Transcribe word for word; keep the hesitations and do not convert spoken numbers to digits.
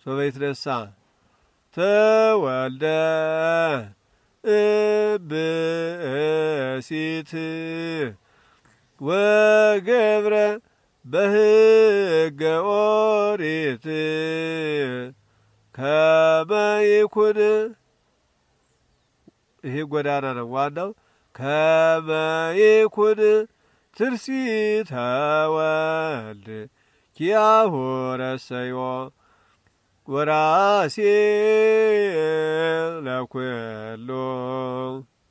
ሶበይትረሳ ተወልደ እብእሲት ወገብረ በሕገ ኦሪት ከመ ይኩን ይሄ ጎዳና ነው ዋናው ከመ ይኩን ትርሲተ ወልድ ኪያሁ ረሰዮ ወራሴ ለኩሉ